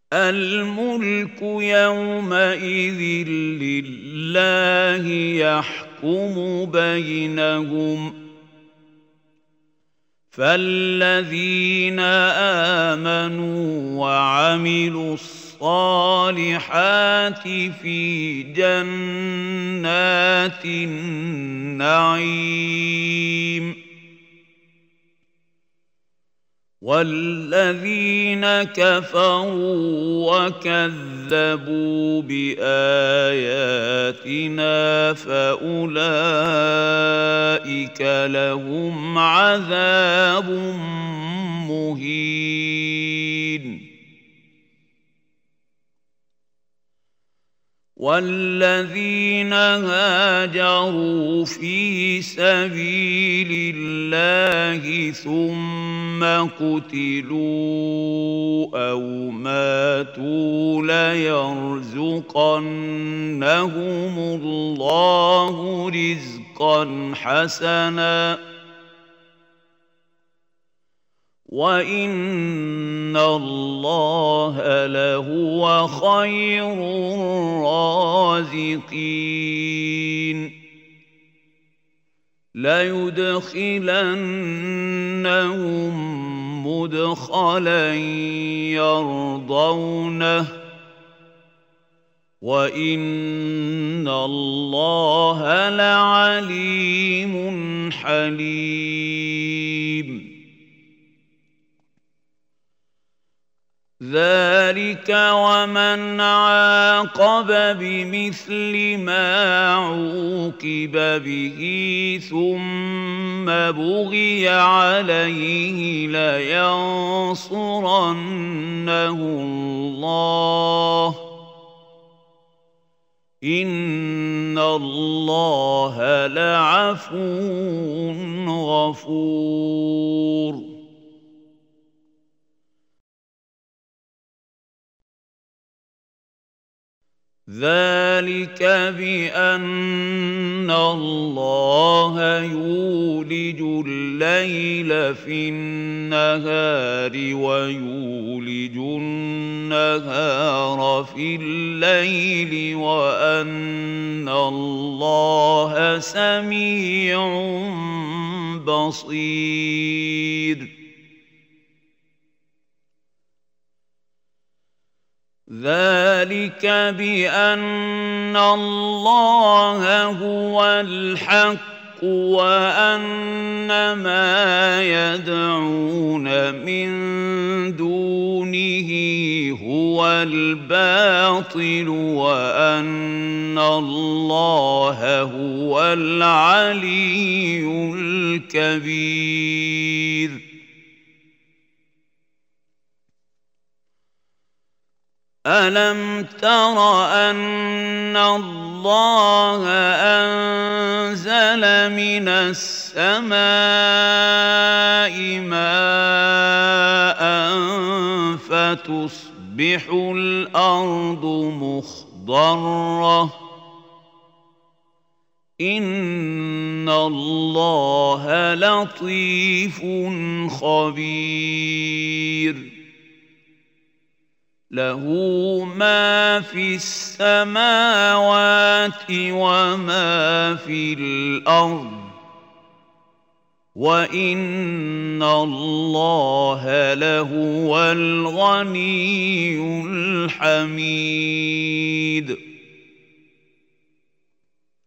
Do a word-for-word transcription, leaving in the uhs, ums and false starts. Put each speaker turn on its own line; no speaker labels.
الملك يومئذ لله يحكم بينهم فالذين آمنوا وعملوا الصالحات في جنات النعيم والذين كفروا وكذبوا بآياتنا فأولئك لهم عذاب مهين والذين هاجروا في سبيل الله ثم قتلوا أو ماتوا ليرزقنهم الله رزقا حسنا وَإِنَّ اللَّهَ لَهُوَ خَيْرُ الرَّازِقِينَ لَيُدْخِلَنَّهُم مُّدْخَلًا يَرْضَوْنَهُ وَإِنَّ اللَّهَ لَعَلِيمٌ حَلِيمٌ ذَلِكَ وَمَنْ عَاقَبَ بِمِثْلِ مَا عُوقِبَ بِهِ ثُمَّ بُغِيَ عَلَيْهِ لَيَنصُرَنَّهُ اللَّهُ إِنَّ اللَّهَ لَعَفُوٌّ غَفُورٌ ذَلِكَ بِأَنَّ اللَّهَ يُولِجُ اللَّيْلَ فِي النَّهَارِ وَيُولِجُ النَّهَارَ فِي اللَّيْلِ وَأَنَّ اللَّهَ سَمِيعٌ بَصِيرٌ ذَلِكَ بِأَنَّ اللَّهَ هُوَ الْحَقُّ وَأَنَّ مَا يَدْعُونَ مِن دُونِهِ هُوَ الْبَاطِلُ وَأَنَّ اللَّهَ هُوَ الْعَلِيُّ الْكَبِيرُ أَلَمْ تَرَ أَنَّ اللَّهَ أَنزَلَ مِنَ السَّمَاءِ مَاءً فَتُصْبِحُ الْأَرْضُ مُخْضَرَّةً إِنَّ اللَّهَ لَطِيفٌ خَبِيرٌ لَهُ مَا فِي السَّمَاوَاتِ وَمَا فِي الْأَرْضِ وَإِنَّ اللَّهَ لَهُوَ الْغَنِيُّ الْحَمِيدُ